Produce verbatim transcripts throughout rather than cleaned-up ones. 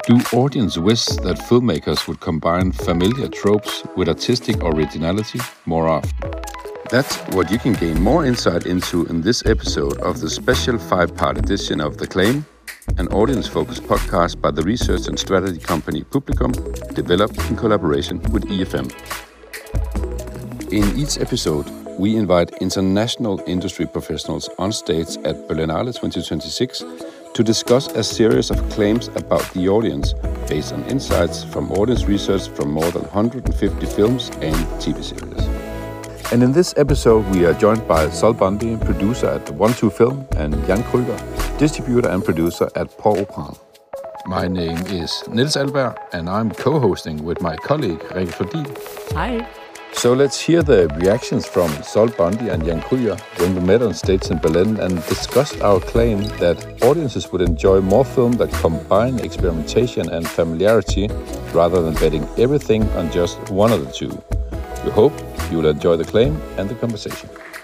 Do audience wish that filmmakers would combine familiar tropes with artistic originality more often? That's what you can gain more insight into in this episode of the special five-part edition of The Claim, an audience-focused podcast by the research and strategy company Publicum, developed in collaboration with E F M. In each episode, we invite international industry professionals on stage at Berlinale twenty twenty-six to discuss a series of claims about the audience based on insights from audience research from more than one hundred fifty films and T V series. And in this episode, we are joined by Sol Bundy, producer at One Two Film, and Jan Krüger, distributor and producer at Port-au-Prince. My name is Niels Alberg, and I'm co-hosting with my colleague Rikke Flodin. Hi. So let's hear the reactions from Sol Bundy and Jan Krüger when we met on stage in Berlin and discussed our claim that audiences would enjoy more films that combine experimentation and familiarity rather than betting everything on just one of the two. We hope you will enjoy the claim and the conversation.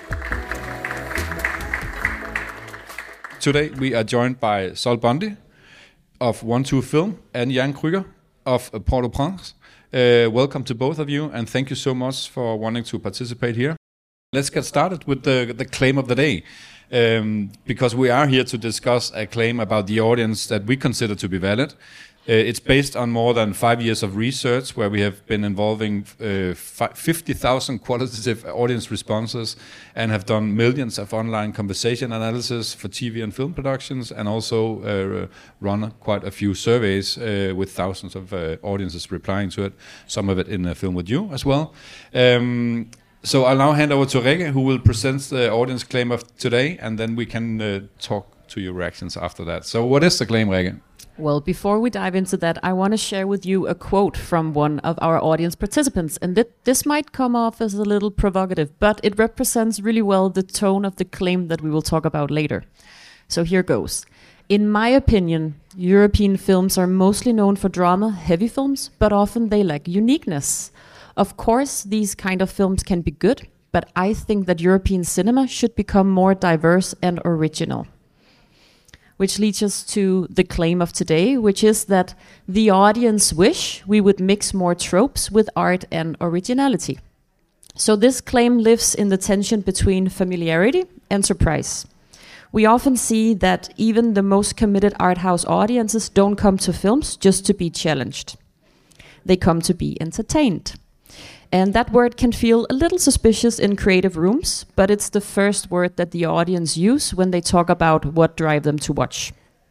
Today we are joined by Sol Bundy of One Two Film and Jan Krüger of Port-au-Prince. Uh, welcome to both of you, and thank you so much for wanting to participate here. Let's get started with the, the claim of the day, um, because we are here to discuss a claim about the audience that we consider to be valid. Uh, it's based on more than five years of research where we have been involving uh, fifty thousand qualitative audience responses and have done millions of online conversation analysis for T V and film productions, and also uh, run quite a few surveys uh, with thousands of uh, audiences replying to it, some of it in a film with you as well. Um, so I'll now hand over to Rikke, who will present the audience claim of today, and then we can uh, talk to your reactions after that. So what is the claim, Rikke? Well, before we dive into that, I want to share with you a quote from one of our audience participants. And th- this might come off as a little provocative, but it represents really well the tone of the claim that we will talk about later. So here goes. In my opinion, European films are mostly known for drama, heavy films, but often they lack uniqueness. Of course, these kind of films can be good, but I think that European cinema should become more diverse and original. Which leads us to the claim of today, which is that the audience wish we would mix more tropes with art and originality. So this claim lives in the tension between familiarity and surprise. We often see that even the most committed art house audiences don't come to films just to be challenged. They come to be entertained. And that word can feel a little suspicious in creative rooms, but it's the first word that the audience use when they talk about what drives them to watch.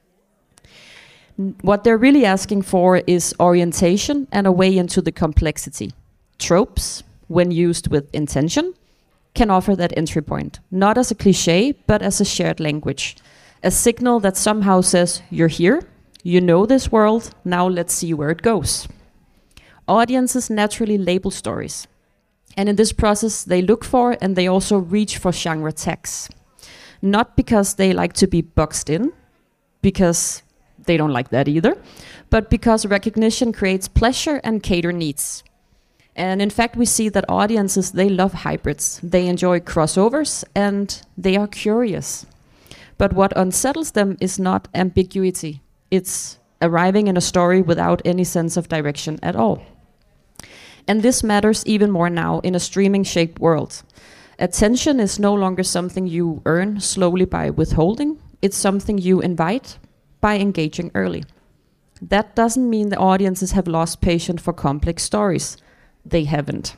N- what they're really asking for is orientation and a way into the complexity. Tropes, when used with intention, can offer that entry point, not as a cliche, but as a shared language. A signal that somehow says, you're here, you know this world, now let's see where it goes. Audiences naturally label stories. And in this process, they look for and they also reach for genre tags. Not because they like to be boxed in, because they don't like that either, but because recognition creates pleasure and cater needs. And in fact, we see that audiences, they love hybrids. They enjoy crossovers and they are curious. But what unsettles them is not ambiguity. It's arriving in a story without any sense of direction at all. And this matters even more now in a streaming-shaped world. Attention is no longer something you earn slowly by withholding. It's something you invite by engaging early. That doesn't mean the audiences have lost patience for complex stories. They haven't.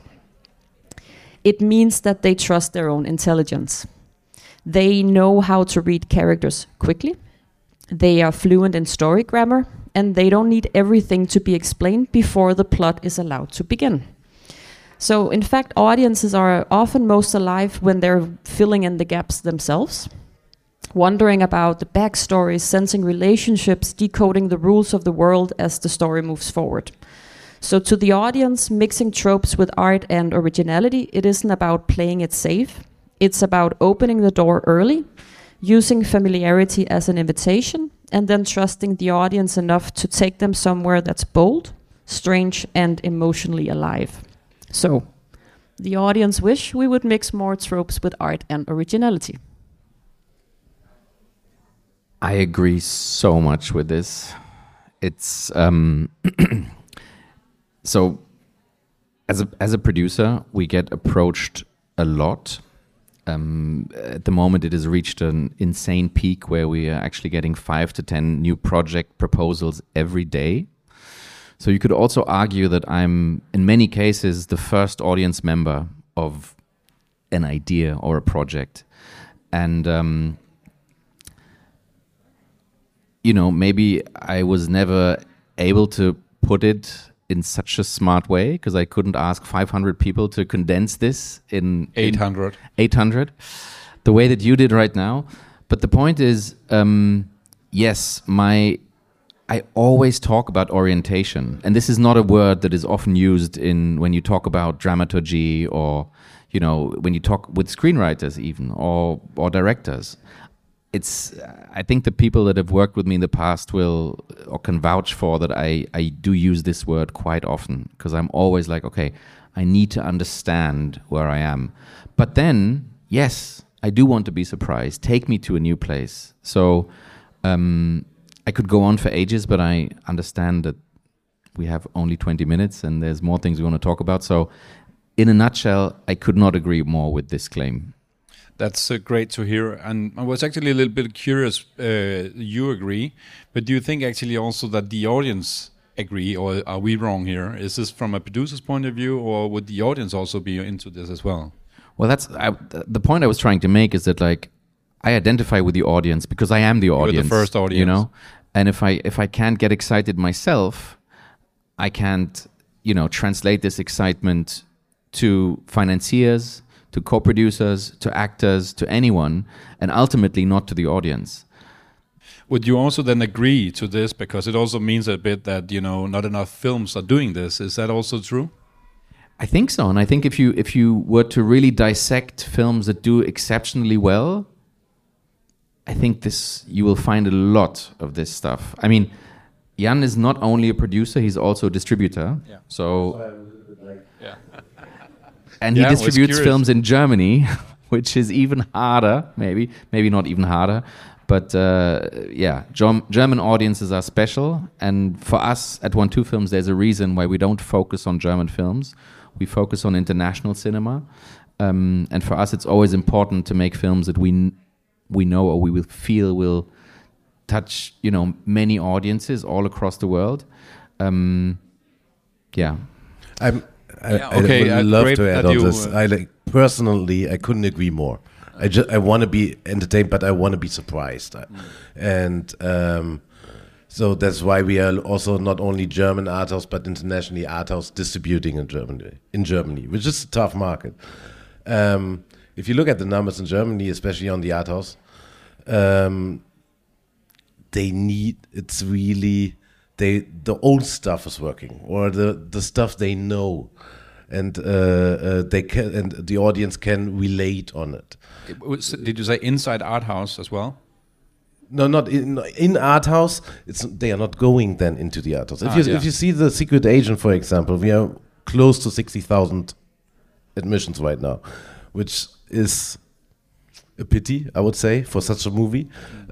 It means that they trust their own intelligence. They know how to read characters quickly. They are fluent in story grammar, and they don't need everything to be explained before the plot is allowed to begin. So, in fact, audiences are often most alive when they're filling in the gaps themselves, wondering about the backstories, sensing relationships, decoding the rules of the world as the story moves forward. So to the audience, mixing tropes with art and originality, it isn't about playing it safe. It's about opening the door early, using familiarity as an invitation, and then trusting the audience enough to take them somewhere that's bold, strange, and emotionally alive. So, the audience wish we would mix more tropes with art and originality. I agree so much with this. it's um, so as a as a producer, we get approached a lot. Um, at the moment, it has reached an insane peak where we are actually getting five to ten new project proposals every day. So you could also argue that I'm, in many cases, the first audience member of an idea or a project. And, um, you know, maybe I was never able to put it in such a smart way because I couldn't ask five hundred people to condense this in... eight hundred. In eight hundred, the way that you did right now. But the point is, um, yes, my... I always talk about orientation, and this is not a word that is often used in when you talk about dramaturgy or, you know, when you talk with screenwriters even or or directors. It's I think the people that have worked with me in the past will or can vouch for that I, I do use this word quite often because I'm always like, okay, I need to understand where I am. But then, yes, I do want to be surprised. Take me to a new place. So um I could go on for ages, but I understand that we have only twenty minutes and there's more things we want to talk about. So in a nutshell, I could not agree more with this claim. That's uh, great to hear. And I was actually a little bit curious, uh, you agree, but do you think actually also that the audience agree, or are we wrong here? Is this from a producer's point of view, or would the audience also be into this as well? Well, that's I, the point I was trying to make is that, like, I identify with the audience because I am the audience. You're the first audience. You know? And if I if I can't get excited myself, I can't, you know, translate this excitement to financiers, to co-producers, to actors, to anyone, and ultimately not to the audience. Would you also then agree to this, because it also means a bit that, you know, not enough films are doing this? Is that also true? I think so, and I think if you if you were to really dissect films that do exceptionally well, I think this you will find a lot of this stuff. I mean, Jan is not only a producer; he's also a distributor. Yeah. So, yeah. and yeah, he distributes films in Germany, which is even harder. Maybe, maybe not even harder. But uh, yeah, Germ- German audiences are special, and for us at One Two Films, there's a reason why we don't focus on German films. We focus on international cinema, um, and for us, it's always important to make films that we. N- we know or we will feel will touch, you know, many audiences all across the world. Um, yeah. I'm, I, yeah, okay, I would uh, love to add on you, this. Uh, I like personally, I couldn't agree more. I just I want to be entertained, but I want to be surprised, mm. and um, so that's why we are also not only German art house but internationally art house distributing in Germany. In Germany, which is a tough market. Um, If you look at the numbers in Germany, especially on the art house, um, they need, it's really, they the old stuff is working, or the, the stuff they know, and uh, uh, they can, and the audience can relate on it. it was, did you say inside art house as well? No, not in in art house. It's they are not going then into the art house. If ah, you yeah. if you see The Secret Agent, for example, we are close to sixty thousand admissions right now, which is a pity, I would say, for such a movie.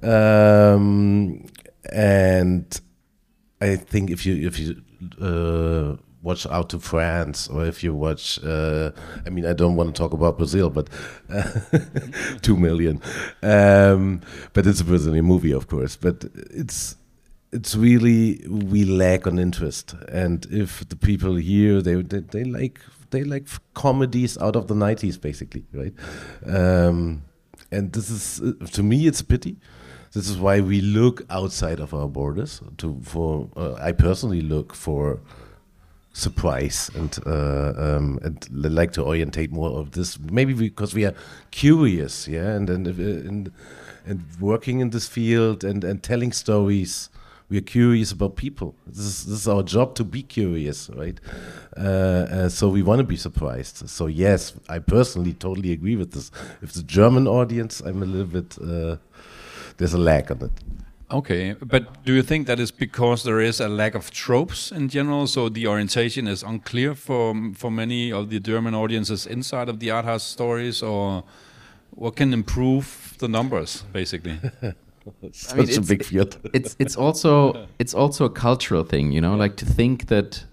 Um, and I think if you if you uh, watch Out to France, or if you watch, uh, I mean, I don't want to talk about Brazil, but uh, two million. Um, but it's a Brazilian movie, of course. But it's it's really, we lack on interest. And if the people here, they they, they like. They like f- comedies out of the nineties, basically, right? Um, and this is, uh, to me, it's a pity. This is why we look outside of our borders. To for uh, I personally look for surprise and uh, um, and like to orientate more of this. Maybe because we are curious, yeah, and and uh, and, and working in this field and, and telling stories. We are curious about people. This is this is our job, to be curious, right? Uh, uh, so we want to be surprised. So yes, I personally totally agree with this. If the German audience, I'm a little bit, uh, there's a lack on it. Okay, but do you think that is because there is a lack of tropes in general? So the orientation is unclear for for many of the German audiences inside of the art house stories, or what can improve the numbers, basically? Such I mean, a it's- big field. it's it's also it's also a cultural thing, you know, like to think that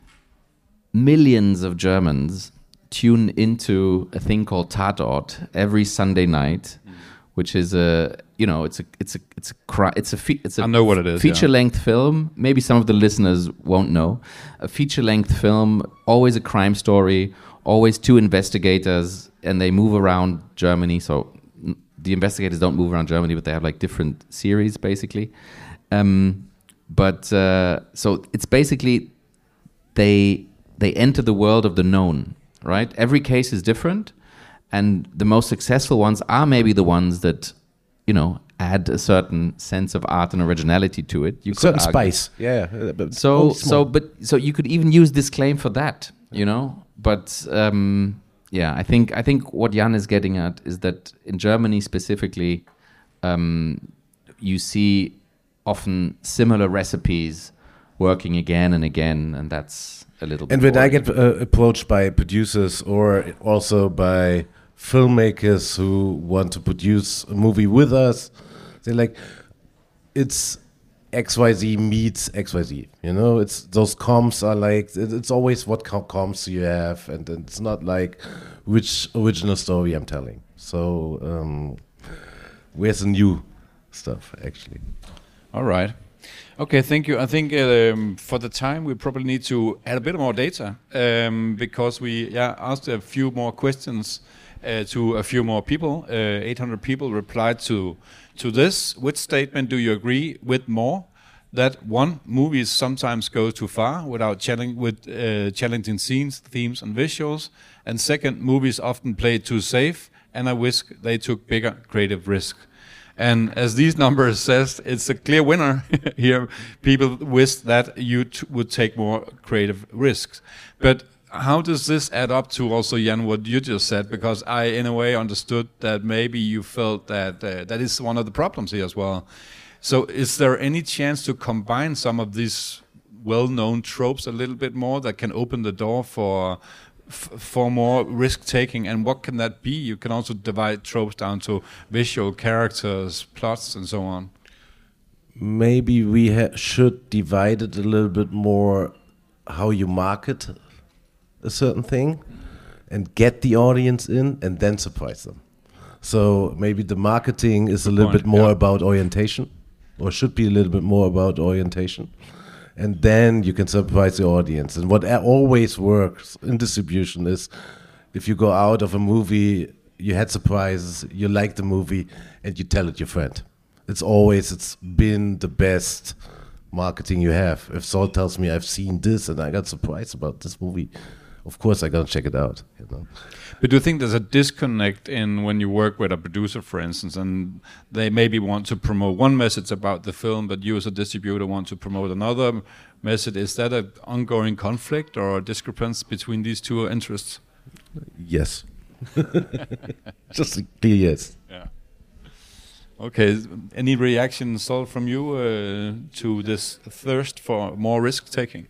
millions of Germans tune into a thing called Tatort every Sunday night, mm. which is a you know it's a it's a it's a cri- it's a fe- it's a I know what it is, feature yeah. length film. Maybe some of the listeners won't know. A feature length film, always a crime story, always two investigators, and they move around Germany. So n- the investigators don't move around Germany, but they have like different series basically. Um, but uh, so it's basically they they enter the world of the known, right? Every case is different, and the most successful ones are maybe the ones that, you know, add a certain sense of art and originality to it. You Certain could argue. spice, yeah. uh, But So, only so, small. but so you could even use this claim for that, you know. But um, yeah, I think I think what Jan is getting at is that in Germany specifically, um, you see often similar recipes working again and again, and that's a little. And bit when I boring. get uh, approached by producers or also by filmmakers who want to produce a movie with us, they're like, it's X Y Z meets X Y Z. You know, it's those comps are like, it- it's always what com- comps you have, and it's not like which original story I'm telling. So um, where's the new stuff actually? All right. Okay, thank you. I think um, for the time we probably need to add a bit more data um, because we yeah asked a few more questions uh, to a few more people. Uh, eight hundred people replied to to this. Which statement do you agree with more? That one, movies sometimes go too far without challenge with uh, challenging scenes, themes, and visuals. And second, movies often play too safe, and I wish they took bigger creative risk. And as these numbers says, it's a clear winner here. People wish that you t- would take more creative risks. But how does this add up to also, Jan, what you just said? Because I, in a way, understood that maybe you felt that uh, that is one of the problems here as well. So is there any chance to combine some of these well-known tropes a little bit more that can open the door for f- for more risk-taking? And what can that be? You can also divide tropes down to visual characters, plots, and so on. Maybe we ha- should divide it a little bit more how you market a certain thing and get the audience in and then surprise them. So maybe the marketing is a little point, bit more yeah. about orientation, or should be a little bit more about orientation. And then you can surprise the audience. And what a- always works in distribution is if you go out of a movie, you had surprises, you like the movie, and you tell it your friend. It's always, it's been the best marketing you have. If Saul tells me I've seen this and I got surprised about this movie, of course I gotta check it out. You know? But do you think there's a disconnect in when you work with a producer, for instance, and they maybe want to promote one message about the film, but you as a distributor want to promote another message? Is that an ongoing conflict or a discrepancy between these two interests? Yes. Just a clear yes. Yeah. Okay. Any reaction, Saul, from you uh, to this thirst for more risk taking?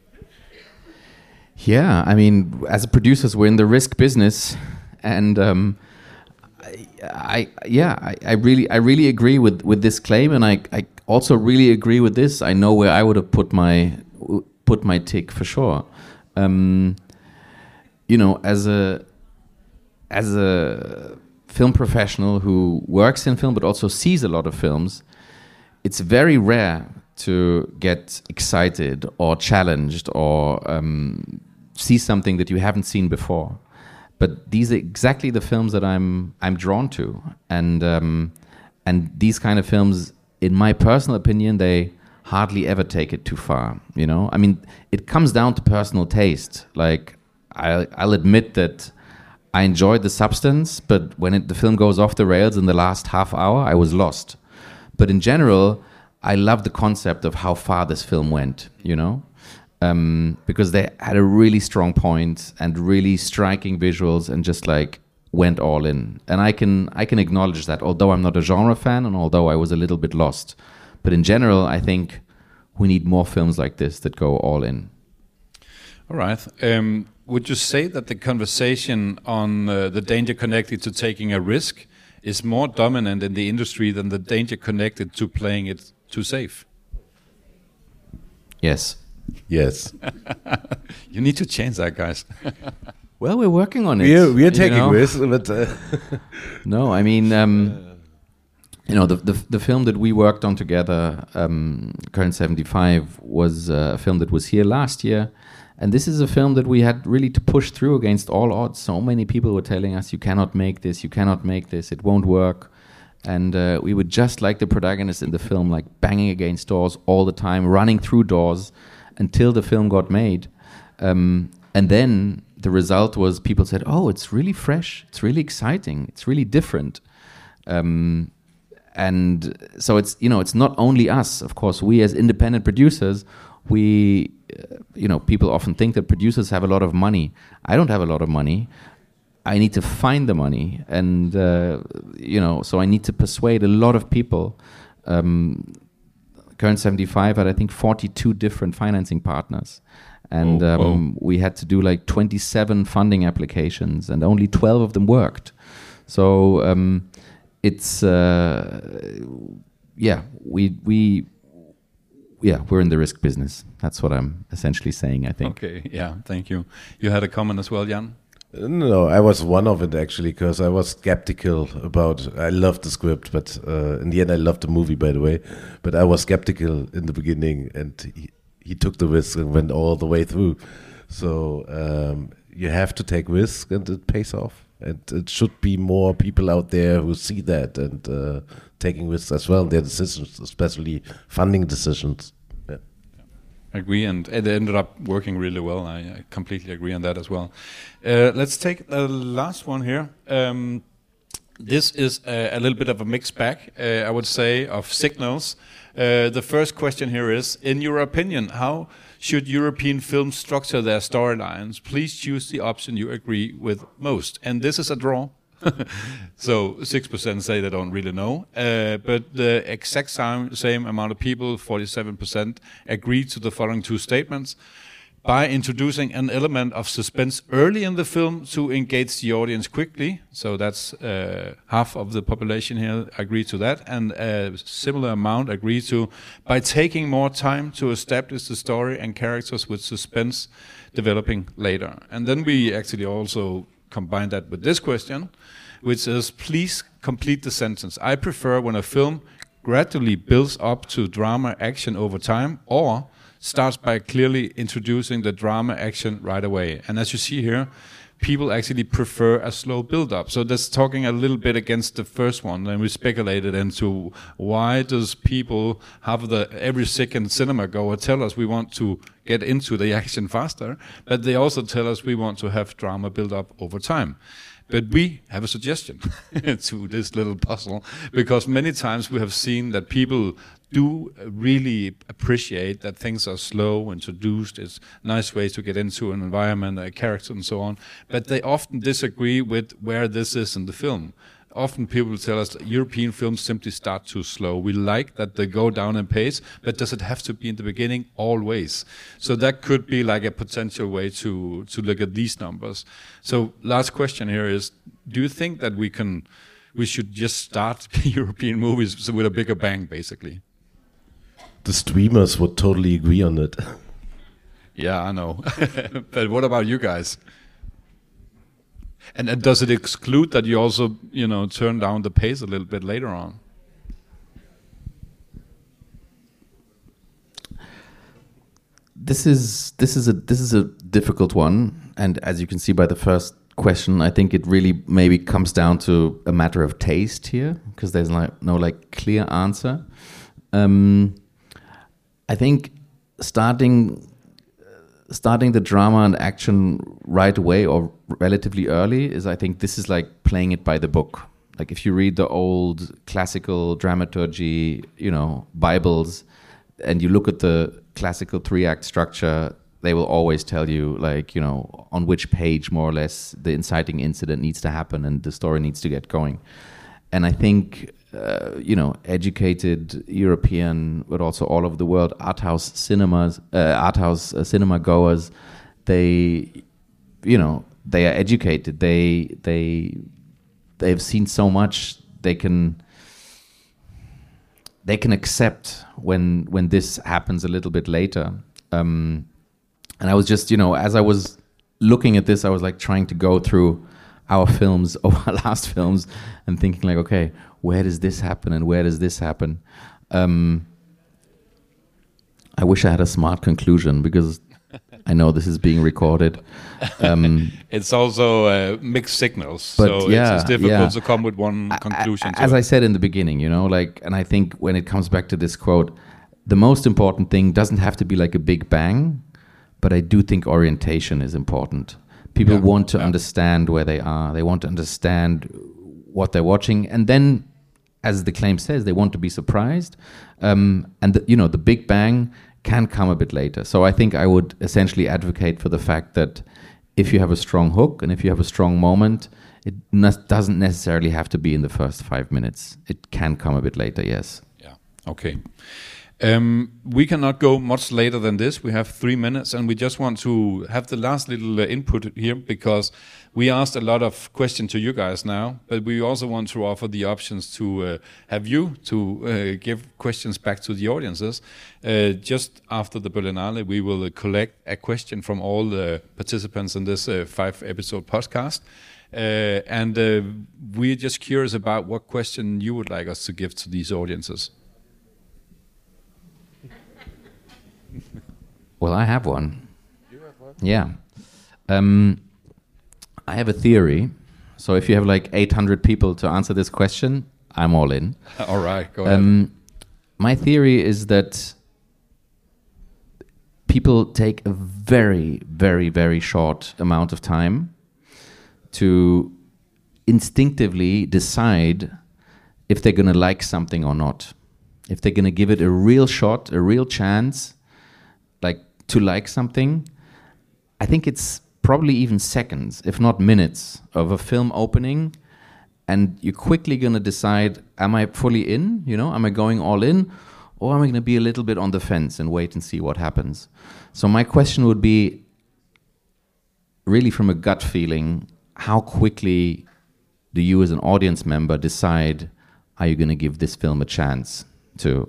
Yeah, I mean, as producers, we're in the risk business, and um, I, I, yeah, I, I really, I really agree with, with this claim, and I, I also really agree with this. I know where I would have put my put my tick for sure. Um, you know, as a as a film professional who works in film but also sees a lot of films, it's very rare to get excited or challenged or um, see something that you haven't seen before. But these are exactly the films that I'm I'm drawn to, and um, and these kind of films, in my personal opinion, they hardly ever take it too far. You know, I mean, it comes down to personal taste. Like I'll, I'll admit that I enjoyed the substance, but when it, the film goes off the rails in the last half hour, I was lost. But in general, I love the concept of how far this film went, you know, um, because they had a really strong point and really striking visuals and just like went all in. And I can I can acknowledge that, although I'm not a genre fan and although I was a little bit lost. But in general, I think we need more films like this that go all in. All right. Um, would you say that the conversation on uh, the danger connected to taking a risk is more dominant in the industry than the danger connected to playing it too safe. Yes. Yes. You need to change that, guys. Well, we're working on it. We're, we're taking know? risks, but uh, no, I mean, um, you know, the, the the film that we worked on together, um, Current seventy-five, was uh, a film that was here last year, and this is a film that we had really to push through against all odds. So many people were telling us, "You cannot make this. You cannot make this. It won't work." And uh, we were just like the protagonist in the film, like banging against doors all the time, running through doors until the film got made. Um, and then the result was people said, oh, it's really fresh, it's really exciting, it's really different. Um, and so it's, you know, it's not only us, of course, we as independent producers, we, uh, you know, people often think that producers have a lot of money. I don't have a lot of money. I need to find the money, and uh, you know, so I need to persuade a lot of people. Um, Current seventy-five had, I think, forty-two different financing partners, and oh, um, oh. we had to do like twenty-seven funding applications, and only twelve of them worked. So um, it's uh, yeah, we we yeah, we're in the risk business. That's what I'm essentially saying, I think. Okay, yeah, thank you. You had a comment as well, Jan? No, I was one of it actually, because I was skeptical about. I loved the script, but uh, in the end, I loved the movie, by the way. But I was skeptical in the beginning, and he, he took the risk and went all the way through. So um, you have to take risk, and it pays off. And it should be more people out there who see that and uh, taking risks as well in their decisions, especially funding decisions. I agree, and it ended up working really well. I, I completely agree on that as well. Uh, let's take the last one here. Um, this is a, a little bit of a mixed bag, uh, I would say, of signals. Uh, the first question here is, in your opinion, how should European films structure their storylines? Please choose the option you agree with most. And this is a draw. So six percent say they don't really know, uh, but the exact same, same amount of people, forty-seven percent, agree to the following two statements. By introducing an element of suspense early in the film to engage the audience quickly, so that's uh, half of the population here agree to that, and a similar amount agree to by taking more time to establish the story and characters with suspense developing later. And then we actually also combine that with this question, which is, please complete the sentence. I prefer when a film gradually builds up to drama action over time, or starts by clearly introducing the drama action right away. And as you see here, people actually prefer a slow build-up. So that's talking a little bit against the first one, and we speculated into why does people have the every second cinema goer tell us we want to get into the action faster, but they also tell us we want to have drama build up over time. But we have a suggestion to this little puzzle, because many times we have seen that people do really appreciate that things are slow, introduced, it's nice ways to get into an environment, a character and so on, but they often disagree with where this is in the film. Often people tell us that European films simply start too slow. We like that they go down in pace, but does it have to be in the beginning? Always. So that could be like a potential way to, to look at these numbers. So last question here is, do you think that we can, we should just start European movies with a bigger bang, basically? The streamers would totally agree on it. Yeah, I know. But what about you guys? And, and does it exclude that you also, you know, turn down the pace a little bit later on? This is this is a this is a difficult one, and as you can see by the first question, I think it really maybe comes down to a matter of taste here, because there's like no like clear answer. Um, I think starting. Starting the drama and action right away or relatively early is, I think, this is like playing it by the book. Like if you read the old classical dramaturgy, you know, Bibles, and you look at the classical three-act structure, they will always tell you, like, you know, on which page more or less the inciting incident needs to happen and the story needs to get going. And I think, uh, you know, educated European, but also all over the world, art house cinemas, uh, art house uh, cinema goers, they, you know, they are educated. They they they've seen so much they can they can accept when when this happens a little bit later. Um, and I was just, you know, as I was looking at this, I was like trying to go through our films, our last films, and thinking like, okay, where does this happen and where does this happen? Um, I wish I had a smart conclusion, because I know this is being recorded. Um, it's also uh, mixed signals, but so yeah, it's, it's difficult yeah. to come with one conclusion. I, I, as to I said in the beginning, you know, like, and I think when it comes back to this quote, the most important thing doesn't have to be like a big bang, but I do think orientation is important. People yeah, want to yeah. understand where they are. They want to understand what they're watching, and then, as the claim says, they want to be surprised. Um, and the, you know, the big bang can come a bit later. So I think I would essentially advocate for the fact that if you have a strong hook and if you have a strong moment, it ne- doesn't necessarily have to be in the first five minutes. It can come a bit later, yes. Yeah. Okay. Um, we cannot go much later than this. We have three minutes, and we just want to have the last little uh, input here, because we asked a lot of questions to you guys now, but we also want to offer the options to uh, have you to uh, give questions back to the audiences. Uh, just after the Berlinale, we will uh, collect a question from all the participants in this uh, five-episode podcast. Uh, and uh, we're just curious about what question you would like us to give to these audiences. Well, I have one. You have one? Yeah. Um, I have a theory. So if you have like eight hundred people to answer this question, I'm all in. All right, go um, ahead. My theory is that people take a very, very, very short amount of time to instinctively decide if they're going to like something or not. If they're going to give it a real shot, a real chance, like to like something. I think it's probably even seconds, if not minutes, of a film opening, and you're quickly going to decide, am I fully in? You know, am I going all in? Or am I going to be a little bit on the fence and wait and see what happens? So my question would be, really from a gut feeling, how quickly do you as an audience member decide, are you going to give this film a chance to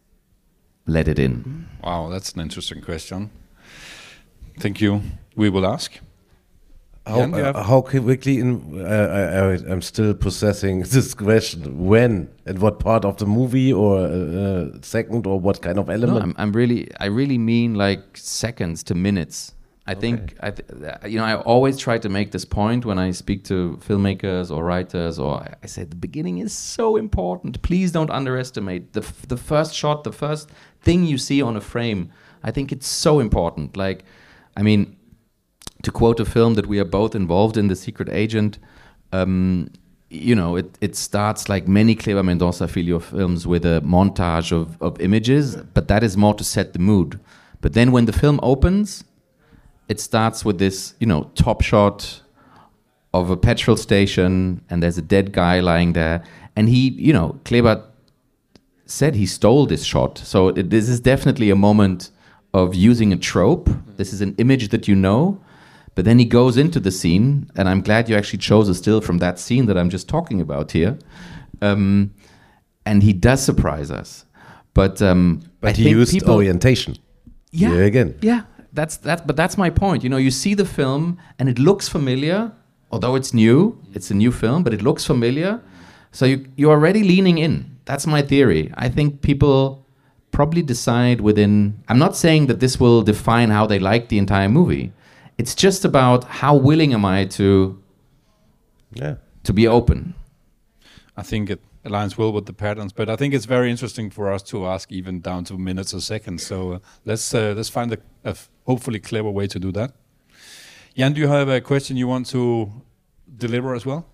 let it in? Wow, that's an interesting question. Thank you. We will ask. How, Jan, you have- uh, how quickly, in, uh, I, I, I'm still processing this question, when, and what part of the movie, or uh, second, or what kind of No, element? I'm, I'm really, I really mean like seconds to minutes. I Okay. think, I th- you know, I always try to make this point when I speak to filmmakers or writers, or I- I say the beginning is so important. Please don't underestimate the f- the first shot, the first thing you see on a frame. I think it's so important. Like, I mean, to quote a film that we are both involved in, The Secret Agent, um, you know, it, it starts like many Kleber Mendonça Filho films with a montage of, of images, but that is more to set the mood. But then when the film opens, it starts with this, you know, top shot of a petrol station, and there's a dead guy lying there. And he, you know, Kleber said he stole this shot. So it, this is definitely a moment of using a trope. This is an image that you know. But then he goes into the scene, and I'm glad you actually chose a still from that scene that I'm just talking about here. Um, and he does surprise us. But um, but I he think used people, orientation. yeah, Here again. yeah. That's that. But that's my point. You know, you see the film, and it looks familiar, although it's new. It's a new film, but it looks familiar. So you you're already leaning in. That's my theory. I think people probably decide within. I'm not saying that this will define how they like the entire movie. It's just about how willing am I to Yeah. to be open. I think it aligns well with the patterns, but I think it's very interesting for us to ask even down to minutes or seconds. So uh, let's uh, let's find a, a f- hopefully clever way to do that. Jan, do you have a question you want to deliver as well?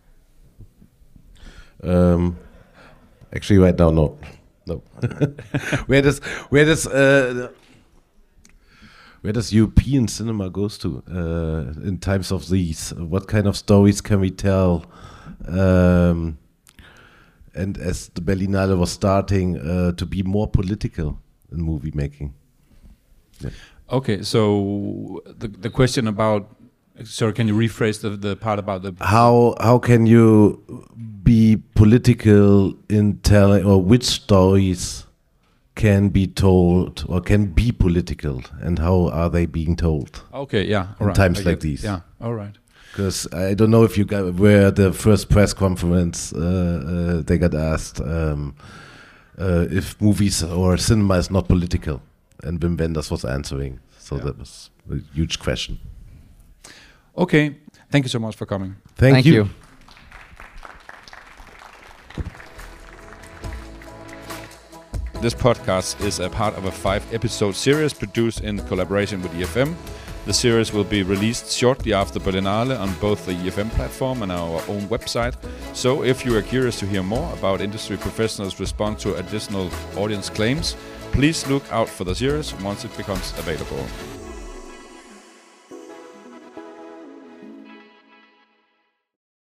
Um, actually, right now, no, no. where does where does uh, where does European cinema goes to uh, in times of these? What kind of stories can we tell? Um, and as the Berlinale was starting uh, to be more political in movie making. Yeah. Okay, so the the question about Sorry, can you rephrase the, the part about the... How how can you be political in telling, or which stories can be told or can be political, and how are they being told? Okay, yeah. In right, times I like get- these. Yeah, all right. Because I don't know if you got where the first press conference uh, uh, they got asked um, uh, if movies or cinema is not political, and Wim Wenders was answering. So Yeah. that was a huge question. Okay, thank you so much for coming. Thank, Thank you. you. This podcast is a part of a five-episode series produced in collaboration with E F M. The series will be released shortly after Berlinale on both the E F M platform and our own website. So if you are curious to hear more about industry professionals' response to additional audience claims, please look out for the series once it becomes available.